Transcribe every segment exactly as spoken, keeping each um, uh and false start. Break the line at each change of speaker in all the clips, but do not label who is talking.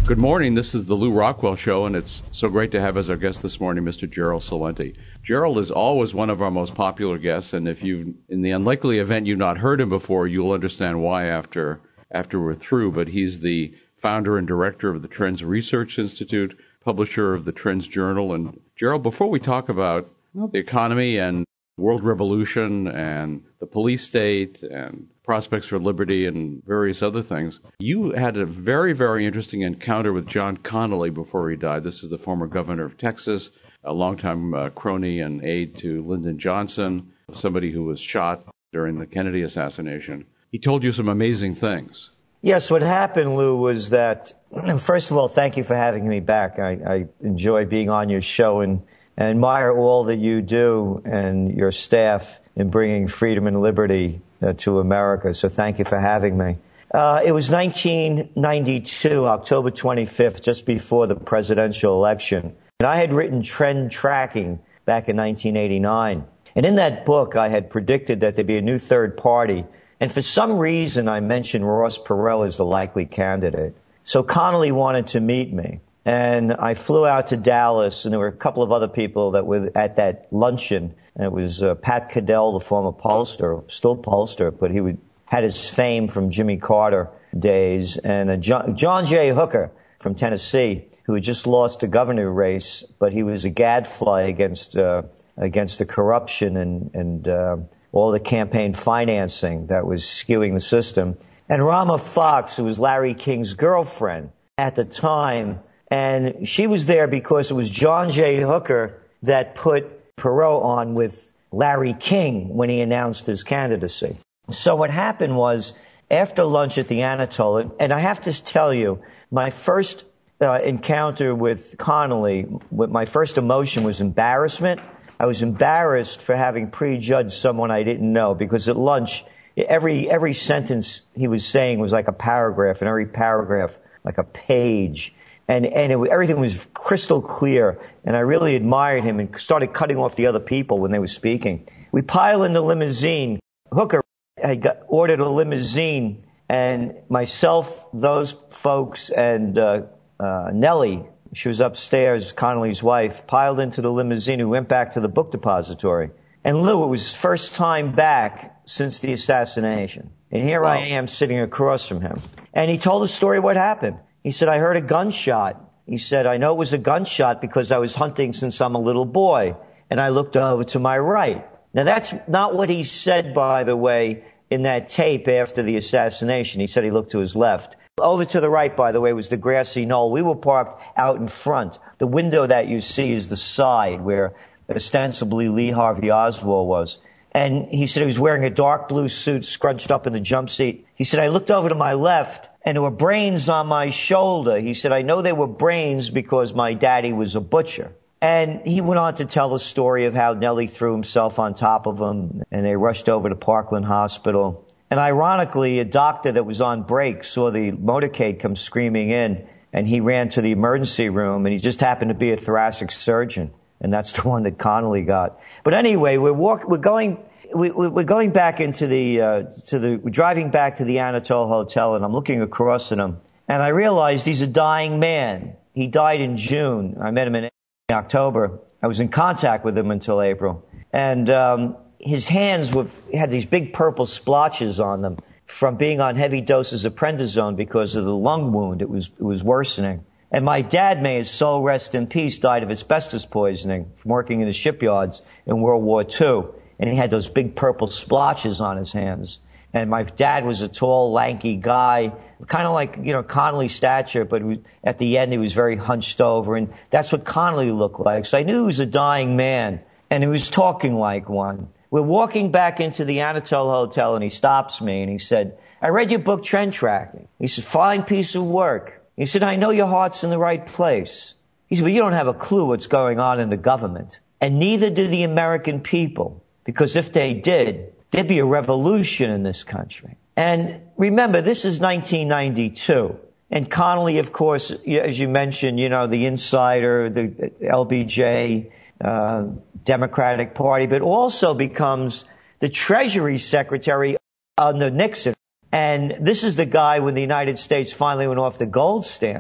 Good morning. This is the Lou Rockwell Show, and it's so great to have as our guest this morning Mister Gerald Celente. Gerald is always one of our most popular guests, and if you, in the unlikely event you've not heard him before, you'll understand why after after we're through. But he's the founder and director of the Trends Research Institute, publisher of the Trends Journal. And Gerald, before we talk about well, the economy and world revolution and the police state and prospects for liberty and various other things, you had a very, very interesting encounter with John Connally before he died. This is the former governor of Texas, a longtime uh, crony and aide to Lyndon Johnson, somebody who was shot during the Kennedy assassination. He told you some amazing things.
Yes, what happened, Lou, was that, first of all, thank you for having me back. I, I enjoy being on your show and I admire all that you do and your staff in bringing freedom and liberty uh, to America. So thank you for having me. Uh, it was nineteen ninety-two, October twenty-fifth, just before the presidential election. And I had written Trend Tracking back in nineteen eighty-nine. And in that book, I had predicted that there'd be a new third party. And for some reason, I mentioned Ross Perot as the likely candidate. So Connally wanted to meet me. And I flew out to Dallas, and there were a couple of other people that were at that luncheon. And it was uh, Pat Cadell, the former pollster, still pollster, but he would, had his fame from Jimmy Carter days, and uh, John, John J. Hooker from Tennessee, who had just lost the governor race, but he was a gadfly against uh, against the corruption and, and uh, all the campaign financing that was skewing the system. And Rama Fox, who was Larry King's girlfriend at the time. And she was there because it was John J. Hooker that put Perot on with Larry King when he announced his candidacy. So what happened was, after lunch at the Anatole, and I have to tell you, my first uh, encounter with Connally, my first emotion was embarrassment. I was embarrassed for having prejudged someone I didn't know, because at lunch, every every sentence he was saying was like a paragraph, and every paragraph like a page. And, and it, everything was crystal clear, and I really admired him and started cutting off the other people when they were speaking. We pile in the limousine. Hooker had got, ordered a limousine, and myself, those folks, and uh, uh, Nellie, she was upstairs, Connally's wife, piled into the limousine. We went back to the book depository. And Lou, it was his first time back since the assassination. And here wow. I am sitting across from him. And he told the story of what happened. He said, I heard a gunshot. He said, I know it was a gunshot because I was hunting since I'm a little boy. And I looked over to my right. Now, that's not what he said, by the way, in that tape after the assassination. He said he looked to his left. Over to the right, by the way, was the grassy knoll. We were parked out in front. The window that you see is the side where ostensibly Lee Harvey Oswald was. And he said he was wearing a dark blue suit scrunched up in the jump seat. He said, I looked over to my left, and there were brains on my shoulder. He said, I know they were brains because my daddy was a butcher. And he went on to tell the story of how Nellie threw himself on top of him, and they rushed over to Parkland Hospital. And ironically, a doctor that was on break saw the motorcade come screaming in, and he ran to the emergency room, and he just happened to be a thoracic surgeon. And that's the one that Connally got. But anyway, we're walk, we're going, we, we're going back into the, uh, to the, we're driving back to the Anatole Hotel, and I'm looking across at him, and I realized he's a dying man. He died in June. I met him in October. I was in contact with him until April. And, um, his hands were, had these big purple splotches on them from being on heavy doses of prednisone because of the lung wound. It was, it was worsening. And my dad, may his soul rest in peace, died of asbestos poisoning from working in the shipyards in World War Two. And he had those big purple splotches on his hands. And my dad was a tall, lanky guy, kind of like, you know, Connally stature, but was, at the end he was very hunched over. And that's what Connally looked like. So I knew he was a dying man, and he was talking like one. We're walking back into the Anatole Hotel, and he stops me, and he said, I read your book, Trend Tracking. He said, fine piece of work. He said, I know your heart's in the right place. He said, but you don't have a clue what's going on in the government. And neither do the American people. Because if they did, there'd be a revolution in this country. And remember, this is nineteen ninety-two. And Connally, of course, as you mentioned, you know, the insider, the L B J, uh, Democratic Party, but also becomes the Treasury Secretary under Nixon. And this is the guy when the United States finally went off the gold standard.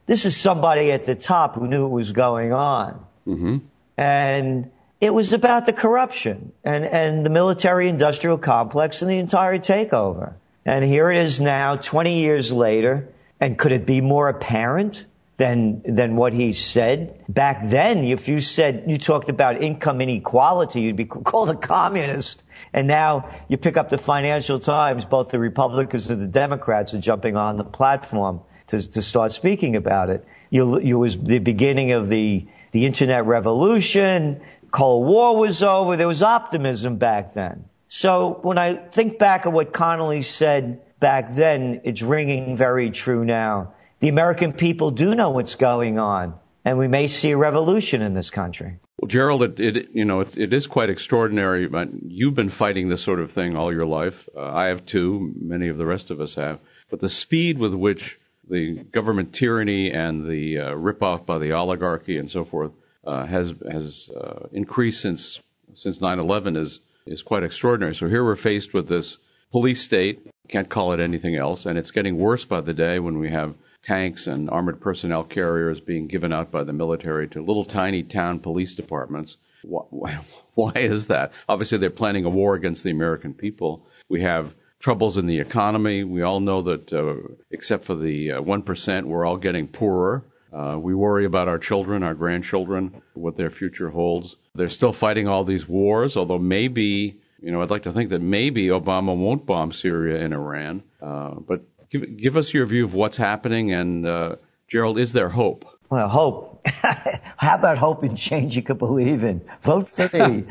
This is somebody at the top who knew what was going on.
Mm-hmm.
And it was about the corruption and, and the military-industrial complex and the entire takeover. And here it is now, twenty years later, and could it be more apparent than than what he said? Back then, if you said, you talked about income inequality, you'd be called a communist. And now you pick up the Financial Times, both the Republicans and the Democrats are jumping on the platform to, to start speaking about it. You, you was the beginning of the, the Internet revolution. Cold War was over. There was optimism back then. So when I think back of what Connolly said back then, it's ringing very true now. The American people do know what's going on, and we may see a revolution in this country.
Well, Gerald, it, it you know it, it is quite extraordinary. You've been fighting this sort of thing all your life. Uh, I have too. Many of the rest of us have. But the speed with which the government tyranny and the uh, rip-off by the oligarchy and so forth uh, has has uh, increased since since nine eleven is is quite extraordinary. So here we're faced with this police state. Can't call it anything else, and it's getting worse by the day when we have tanks and armored personnel carriers being given out by the military to little tiny town police departments. Why, why is that? Obviously, they're planning a war against the American people. We have troubles in the economy. We all know that, uh, except for the uh, one percent, we're all getting poorer. Uh, we worry about our children, our grandchildren, what their future holds. They're still fighting all these wars, although maybe, you know, I'd like to think that maybe Obama won't bomb Syria and Iran. Uh, but Give, give us your view of what's happening, and uh, Gerald, is there hope?
Well, hope. How about hope and change you could believe in? Vote for me.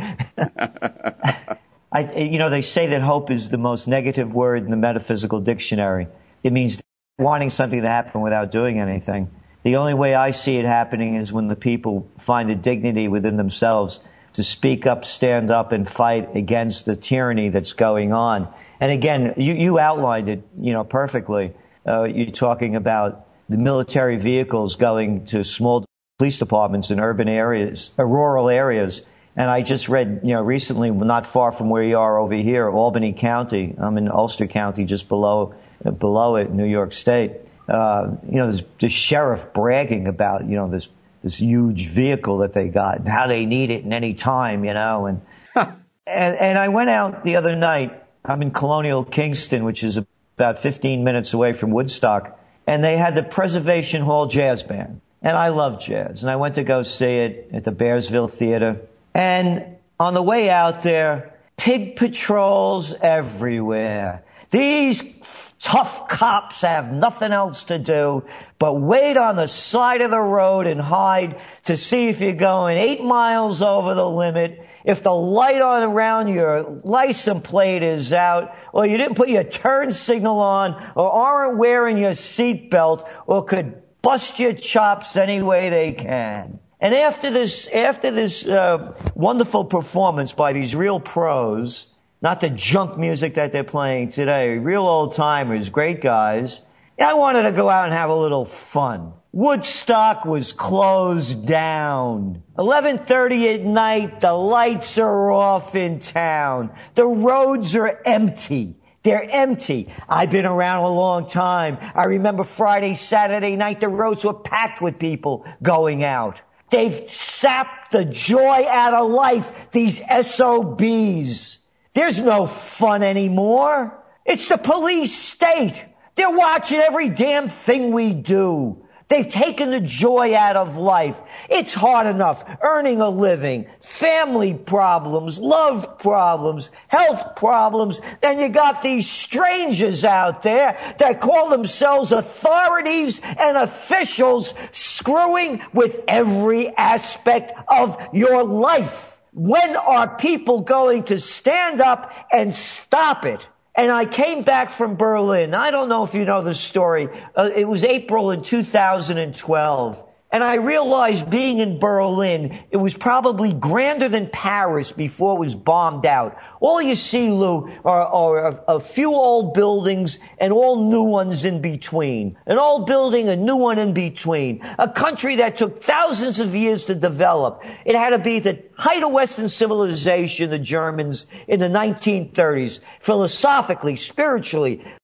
I, you know, they say that hope is the most negative word in the metaphysical dictionary. It means wanting something to happen without doing anything. The only way I see it happening is when the people find the dignity within themselves to speak up, stand up, and fight against the tyranny that's going on. And again, you, you outlined it, you know, perfectly. Uh, you're talking about the military vehicles going to small police departments in urban areas, uh, rural areas. And I just read, you know, recently, not far from where you are over here, Albany County. I'm in Ulster County, just below, uh, below it, New York State. Uh, you know, there's the sheriff bragging about, you know, this, this huge vehicle that they got and how they need it in any time, you know, and, and, and I went out the other night. I'm in Colonial Kingston, which is about fifteen minutes away from Woodstock, and they had the Preservation Hall Jazz Band. And I love jazz, and I went to go see it at the Bearsville Theater. And on the way out there, pig patrols everywhere. These tough cops have nothing else to do but wait on the side of the road and hide to see if you're going eight miles over the limit, if the light on around your license plate is out, or you didn't put your turn signal on, or aren't wearing your seatbelt, or could bust your chops any way they can. And after this, after this uh, wonderful performance by these real pros, not the junk music that they're playing today, real old timers, great guys, I wanted to go out and have a little fun. Woodstock was closed down. eleven thirty at night, the lights are off in town. The roads are empty. They're empty. I've been around a long time. I remember Friday, Saturday night, the roads were packed with people going out. They've sapped the joy out of life, these S O Bs. There's no fun anymore. It's the police state. They're watching every damn thing we do. They've taken the joy out of life. It's hard enough earning a living, family problems, love problems, health problems. Then you got these strangers out there that call themselves authorities and officials screwing with every aspect of your life. When are people going to stand up and stop it? And I came back from Berlin. I don't know if you know the story. Uh, it was April in two thousand twelve. And I realized being in Berlin, it was probably grander than Paris before it was bombed out. All you see, Lou, are, are a, a few old buildings and all new ones in between. An old building, a new one in between. A country that took thousands of years to develop. It had to be the height of Western civilization, the Germans, in the nineteen thirties. Philosophically, spiritually,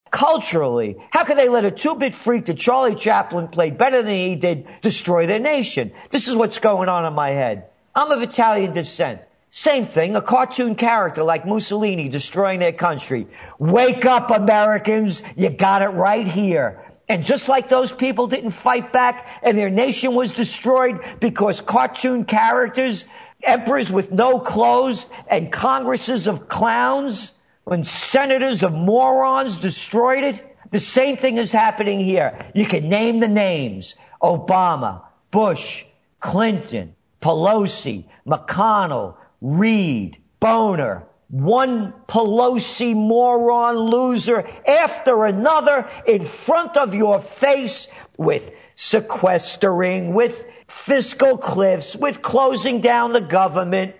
culturally. How could they let a two-bit freak that Charlie Chaplin played better than he did destroy their nation? This is what's going on in my head. I'm of Italian descent. Same thing, a cartoon character like Mussolini destroying their country. Wake up, Americans. You got it right here. And just like those people didn't fight back and their nation was destroyed because cartoon characters, emperors with no clothes, and congresses of clowns and senators of morons destroyed it, the same thing is happening here. You can name the names. Obama, Bush, Clinton, Pelosi, McConnell, Reid, Boner, one Pelosi moron loser after another in front of your face with sequestering, with fiscal cliffs, with closing down the government,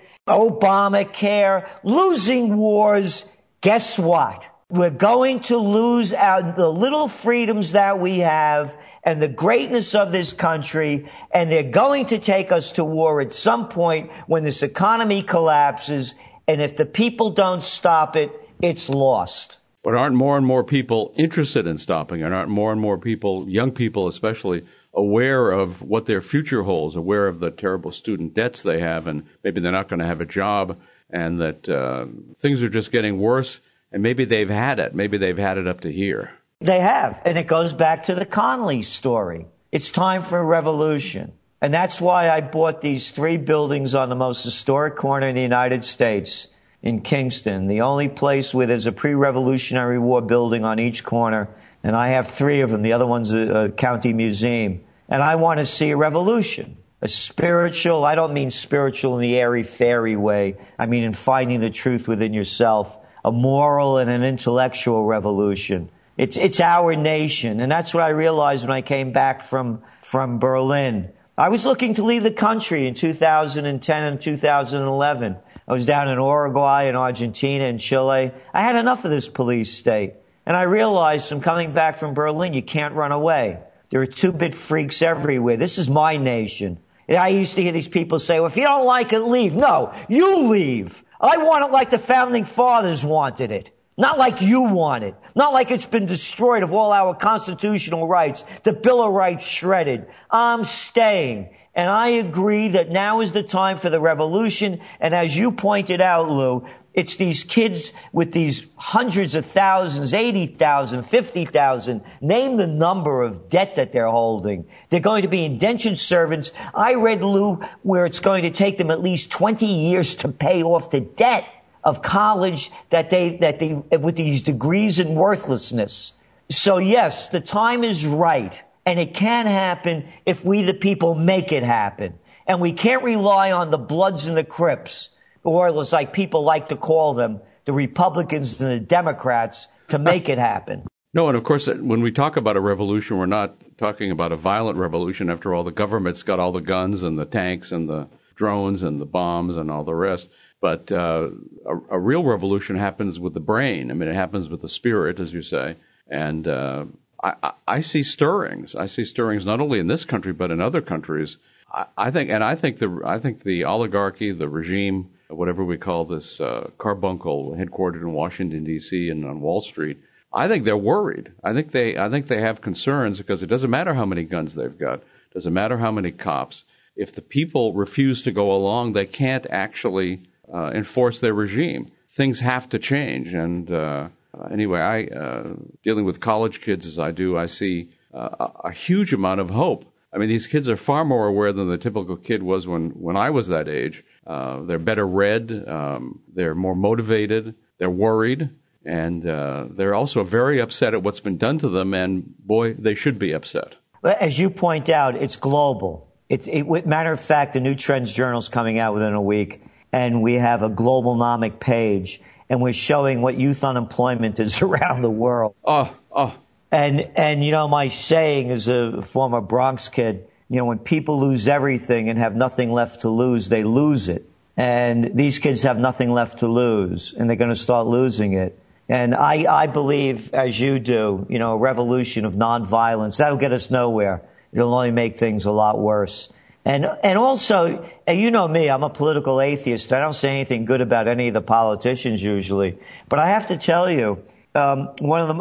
Obamacare, losing wars. Guess what? We're going to lose our, the little freedoms that we have and the greatness of this country, and they're going to take us to war at some point when this economy collapses, and if the people don't stop it, it's lost.
But aren't more and more people interested in stopping it? Aren't more and more people, young people especially, aware of what their future holds, aware of the terrible student debts they have, and maybe they're not going to have a job, and that uh, things are just getting worse, and maybe they've had it. Maybe they've had it up to here.
They have, and it goes back to the Conley story. It's time for a revolution. And that's why I bought these three buildings on the most historic corner in the United States in Kingston, the only place where there's a pre-Revolutionary War building on each corner. And I have three of them. The other one's a, a county museum. And I want to see a revolution, a spiritual, I don't mean spiritual in the airy-fairy way. I mean in finding the truth within yourself, a moral and an intellectual revolution. It's, it's our nation. And that's what I realized when I came back from, from Berlin. I was looking to leave the country in two thousand ten and two thousand eleven. I was down in Uruguay and Argentina and Chile. I had enough of this police state. And I realized from coming back from Berlin, you can't run away. There are two-bit freaks everywhere. This is my nation. And I used to hear these people say, well, if you don't like it, leave. No, you leave. I want it like the founding fathers wanted it. Not like you want it. Not like it's been destroyed of all our constitutional rights. The Bill of Rights shredded. I'm staying. And I agree that now is the time for the revolution. And as you pointed out, Lou, it's these kids with these hundreds of thousands, eighty thousand, fifty thousand, name the number of debt that they're holding. They're going to be indentured servants. I read, Lou, where it's going to take them at least twenty years to pay off the debt of college that they, that they, with these degrees in worthlessness. So yes, the time is right, and it can happen if we the people make it happen. And we can't rely on the Bloods and the Crips, or as like people like to call them, the Republicans and the Democrats, to make it happen.
No, and of course, when we talk about a revolution, we're not talking about a violent revolution. After all, the government's got all the guns and the tanks and the drones and the bombs and all the rest. But uh, a, a real revolution happens with the brain. I mean, it happens with the spirit, as you say. And uh, I, I, I see stirrings. I see stirrings not only in this country but in other countries. I, I think, and I think the I think the oligarchy, the regime, whatever we call this uh, carbuncle, headquartered in Washington D C and on Wall Street, I think they're worried. I think they I think they have concerns because it doesn't matter how many guns they've got. It doesn't matter how many cops. If the people refuse to go along, they can't actually Uh, enforce their regime. Things have to change. And uh, anyway, I uh, dealing with college kids as I do, I see uh, a, a huge amount of hope. I mean, these kids are far more aware than the typical kid was when, when I was that age. Uh, they're better read. Um, they're more motivated. They're worried. And uh, they're also very upset at what's been done to them. And boy, they should be upset.
As you point out, it's global. It's, it, matter of fact, the New Trends Journal's coming out within a week. And we have a Globalnomic page, and we're showing what youth unemployment is around the world.
Oh, oh.
And, and, you know, my saying as a former Bronx kid, you know, when people lose everything and have nothing left to lose, they lose it. And these kids have nothing left to lose, and they're going to start losing it. And I, I believe, as you do, you know, a revolution of nonviolence, that'll get us nowhere. It'll only make things a lot worse. And, and also, and you know me, I'm a political atheist. I don't say anything good about any of the politicians usually. But I have to tell you, um, one of the, the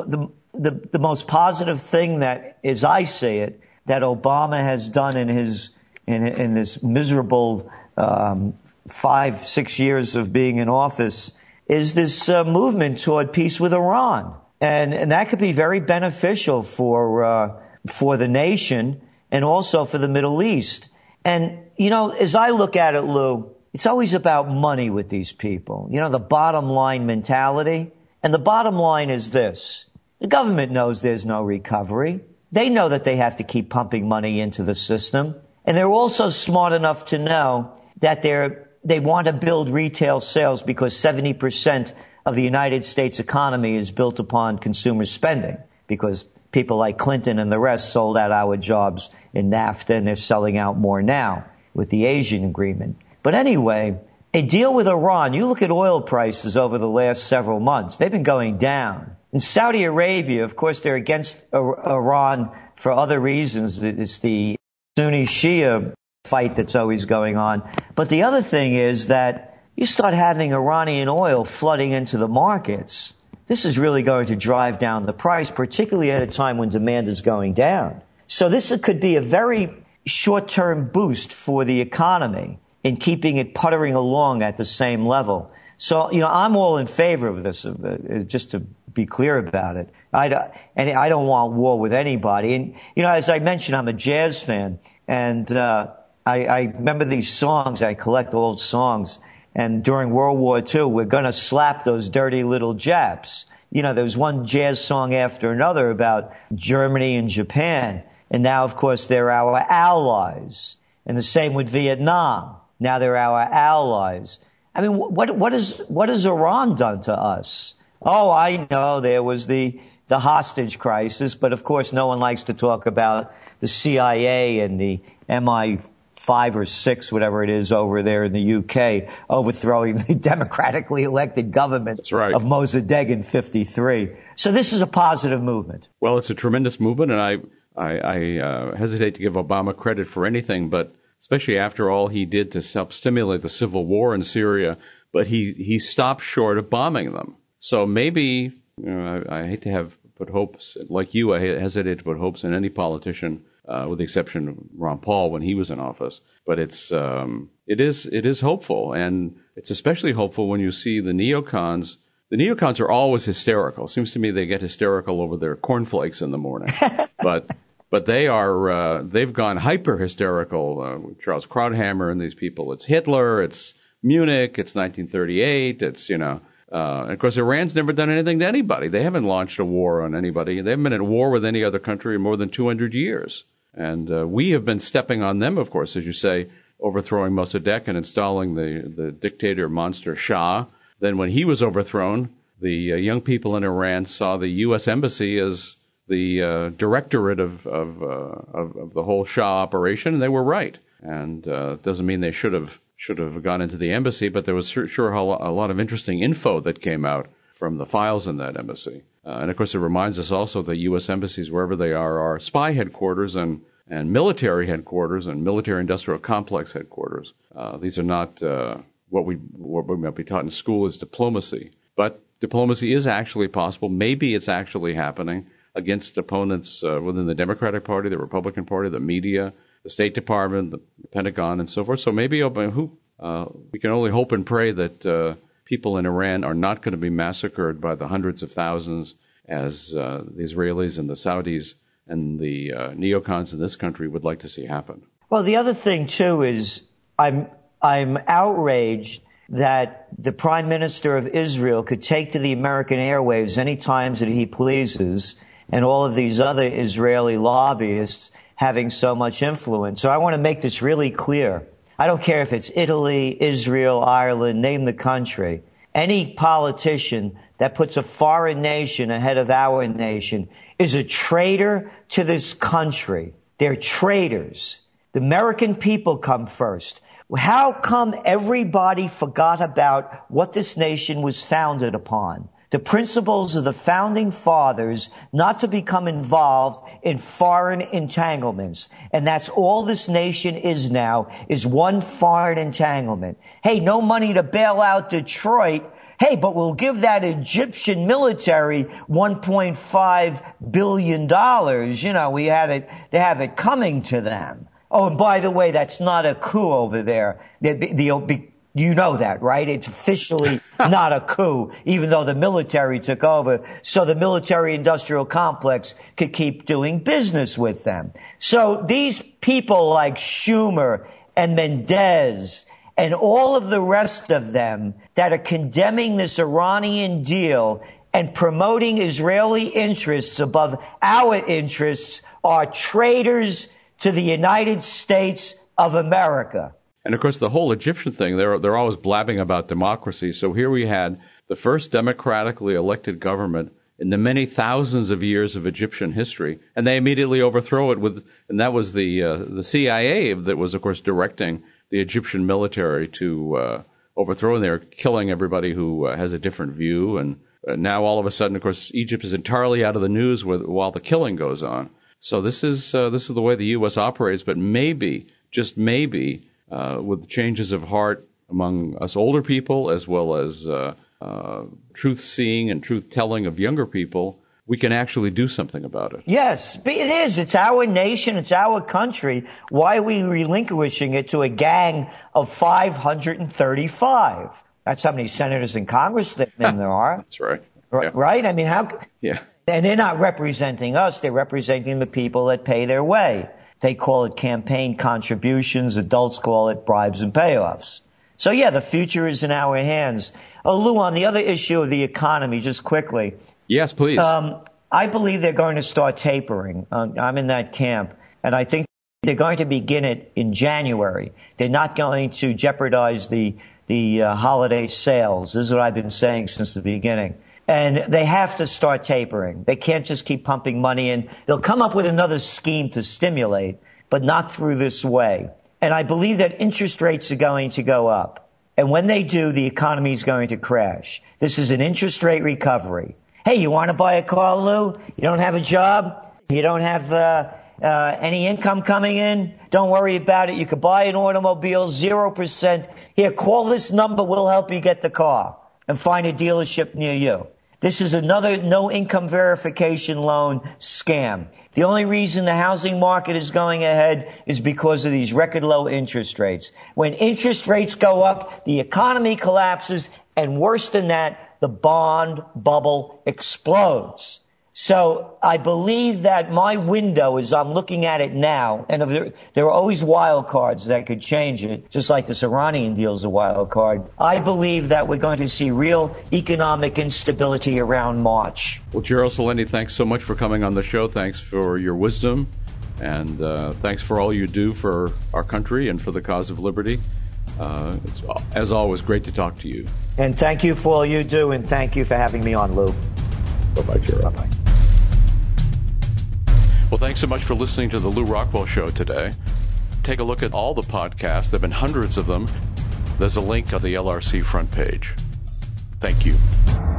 the, the most positive thing that, as I say it, that Obama has done in his, in, in this miserable, um, five, six years of being in office is this uh, movement toward peace with Iran. And, and that could be very beneficial for, uh, for the nation and also for the Middle East. And, you know, as I look at it, Lou, it's always about money with these people. You know, the bottom line mentality. And the bottom line is this. The government knows there's no recovery. They know that they have to keep pumping money into the system. And they're also smart enough to know that they're, they want to build retail sales because seventy percent of the United States economy is built upon consumer spending because people like Clinton and the rest sold out our jobs in NAFTA, and they're selling out more now with the Asian agreement. But anyway, a deal with Iran, you look at oil prices over the last several months, they've been going down. In Saudi Arabia, of course, they're against Iran for other reasons. It's the Sunni Shia fight that's always going on. But the other thing is that you start having Iranian oil flooding into the markets. This is really going to drive down the price, particularly at a time when demand is going down. So this could be a very short-term boost for the economy in keeping it puttering along at the same level. So, you know, I'm all in favor of this, uh, just to be clear about it. I, and I don't want war with anybody. And, you know, as I mentioned, I'm a jazz fan. And uh, I, I remember these songs. I collect old songs. And during World War Two, we're going to slap those dirty little Japs. You know, there was one jazz song after another about Germany and Japan. And now, of course, they're our allies. And the same with Vietnam. Now they're our allies. I mean, what, what is, what has Iran done to us? Oh, I know there was the, the hostage crisis, but of course no one likes to talk about the C I A and the M I five or six, whatever it is over there in the U K, overthrowing the democratically elected government
That's right.
of Mossadegh in fifty-three. So this is a positive movement.
Well, it's a tremendous movement, and I, I, I uh, hesitate to give Obama credit for anything, but especially after all he did to help stimulate the civil war in Syria, but he, he stopped short of bombing them. So maybe, you know, I, I hate to have put hopes, like you, I hesitate to put hopes in any politician, uh, with the exception of Ron Paul when he was in office. But it's, um, it is, it is hopeful, and it's especially hopeful when you see the neocons. The neocons are always hysterical. It seems to me they get hysterical over their cornflakes in the morning, but. But they are, uh, they've gone hyper hysterical, uh, Charles Krauthammer and these people. It's Hitler, it's Munich, it's nineteen thirty-eight, it's, you know, uh, and of course Iran's never done anything to anybody. They haven't launched a war on anybody. They haven't been at war with any other country in more than two hundred years. And, uh, we have been stepping on them, of course, as you say, overthrowing Mossadegh and installing the, the dictator monster Shah. Then when he was overthrown, the uh, young people in Iran saw the U S embassy as the uh, directorate of of, uh, of of the whole Shah operation, and they were right. And uh, doesn't mean they should have should have gone into the embassy, but there was sure, sure a lot of interesting info that came out from the files in that embassy. Uh, and of course, it reminds us also that U S embassies, wherever they are, are spy headquarters and and military headquarters and military industrial complex headquarters. Uh, these are not uh, what we what we might be taught in school is diplomacy, but diplomacy is actually possible. Maybe it's actually happening against opponents uh, within the Democratic Party, the Republican Party, the media, the State Department, the Pentagon, and so forth. So maybe who, uh, we can only hope and pray that uh, people in Iran are not going to be massacred by the hundreds of thousands as uh, the Israelis and the Saudis and the uh, neocons in this country would like to see happen.
Well, the other thing, too, is I'm I'm outraged that the Prime Minister of Israel could take to the American airwaves any times that he pleases, and all of these other Israeli lobbyists having so much influence. So I want to make this really clear. I don't care if it's Italy, Israel, Ireland, name the country. Any politician that puts a foreign nation ahead of our nation is a traitor to this country. They're traitors. The American people come first. How come everybody forgot about what this nation was founded upon? The principles of the founding fathers not to become involved in foreign entanglements. And that's all this nation is now, is one foreign entanglement. Hey, no money to bail out Detroit. hey, but we'll give that Egyptian military one point five billion dollars. You know, we had it, they have it coming to them. Oh, and by the way, that's not a coup over there. The, the, you know that, right? It's officially not a coup, even though the military took over. So the military-industrial complex could keep doing business with them. So these people like Schumer and Mendez and all of the rest of them that are condemning this Iranian deal and promoting Israeli interests above our interests are traitors to the United States of America.
And of course, the whole Egyptian thing, they're, they're always blabbing about democracy. So here we had the first democratically elected government in the many thousands of years of Egyptian history, and they immediately overthrow it with, and that was the uh, the C I A that was, of course, directing the Egyptian military to uh, overthrow, and they're killing everybody who uh, has a different view. And uh, now all of a sudden, of course, Egypt is entirely out of the news with, while the killing goes on. So this is uh, this is the way the U S operates. But maybe, just maybe, uh, with changes of heart among us older people, as well as uh, uh, truth-seeing and truth-telling of younger people, we can actually do something about it.
Yes, it is. It's our nation. It's our country. Why are we relinquishing it to a gang of five hundred thirty-five? That's how many senators and congressmen there are.
That's right.
Yeah. Right? I mean, how?
Yeah.
And they're not representing us. They're representing the people that pay their way. They call it campaign contributions. Adults call it bribes and payoffs. So, yeah, the future is in our hands. Oh, Lou, on the other issue of the economy, just quickly.
Yes, please.
Um, I believe they're going to start tapering. Um, I'm in that camp. And I think they're going to begin it in January. They're not going to jeopardize the, the uh, holiday sales. This is what I've been saying since the beginning. And they have to start tapering. They can't just keep pumping money in. They'll come up with another scheme to stimulate, but not through this way. And I believe that interest rates are going to go up. And when they do, the economy is going to crash. This is an interest rate recovery. Hey, you want to buy a car, Lou? You don't have a job? You don't have uh, uh, any income coming in? Don't worry about it. You could buy an automobile, zero percent. Here, call this number. We'll help you get the car and find a dealership near you. This is another no income verification loan scam. The only reason the housing market is going ahead is because of these record low interest rates. When interest rates go up, the economy collapses, and worse than that, the bond bubble explodes. So I believe that my window, as I'm looking at it now, and there, there are always wild cards that could change it, just like this Iranian deal is a wild card. I believe that we're going to see real economic instability around March.
Well, Gerald Celente, thanks so much for coming on the show. Thanks for your wisdom, and uh, thanks for all you do for our country and for the cause of liberty. Uh, it's, as always, great to talk to you.
And thank you for all you do, and thank you for having me on, Lou.
Bye-bye, Gerald.
Bye-bye.
Well, thanks so much for listening to the Lou Rockwell Show today. Take a look at all the podcasts. There have been hundreds of them. There's a link on the L R C front page. Thank you.